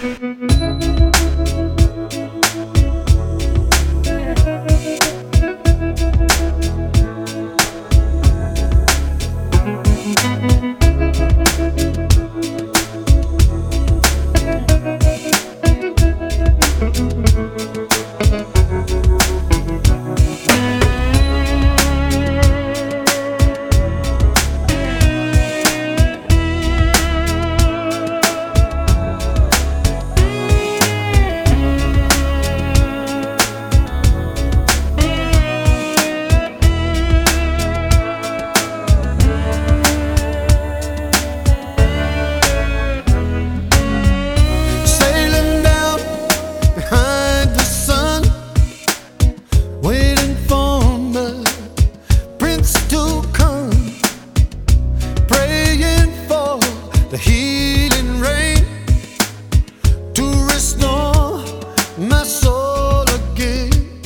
The healing rain to restore my soul again.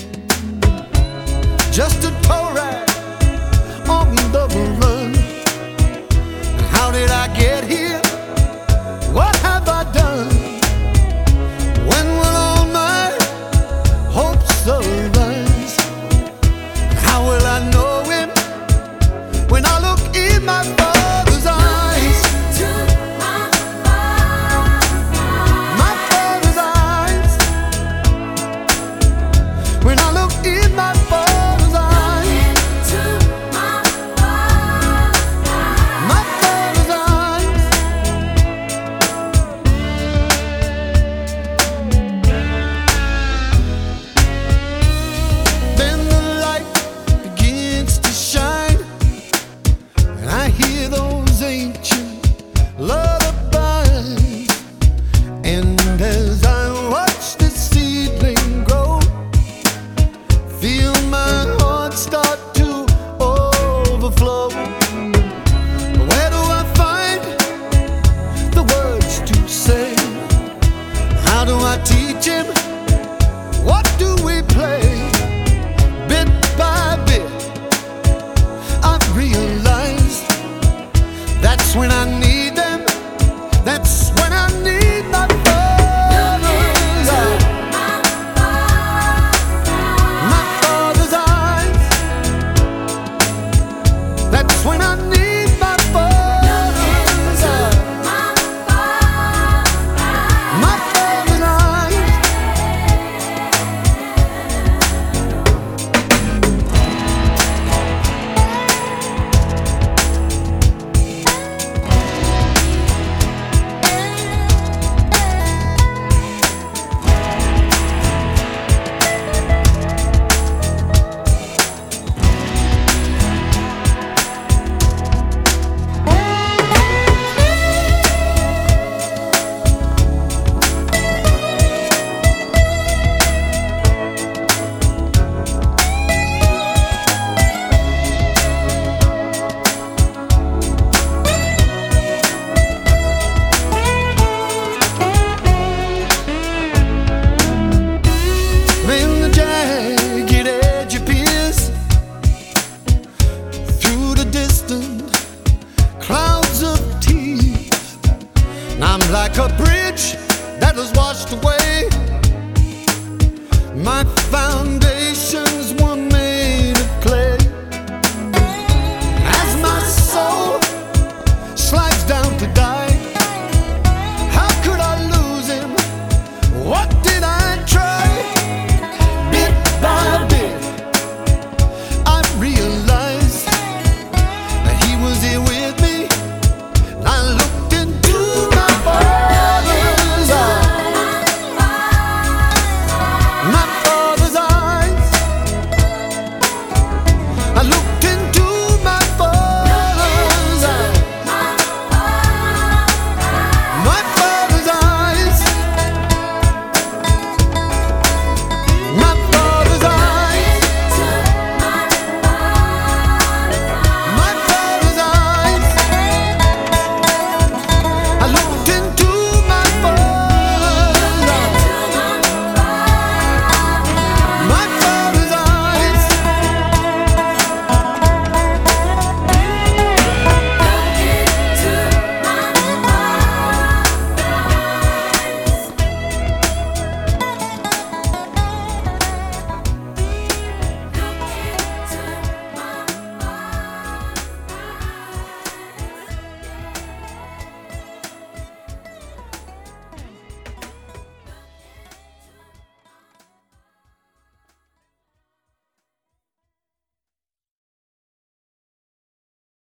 Just a tow ride on the run. How did I get here? What have I done? When will all my hopes arise? How will I know him when I look in my Father's eyes? When I look in my Father's eyes, my Father's eyes. Then the light begins to shine, and I hear those ancient lullabies. And as I watch the seedling grow, feel my heart start to overflow. Where do I find the words to say? How do I teach him? What do we play? Bit by bit, I realize that's when I need them. That's when I need my Father's eyes. My Father's eyes. That's when I need my Father's eyes. My Father's eyes. When the jagged edge appears through the distant clouds of tears, and I'm like a bridge that was washed away. My foundation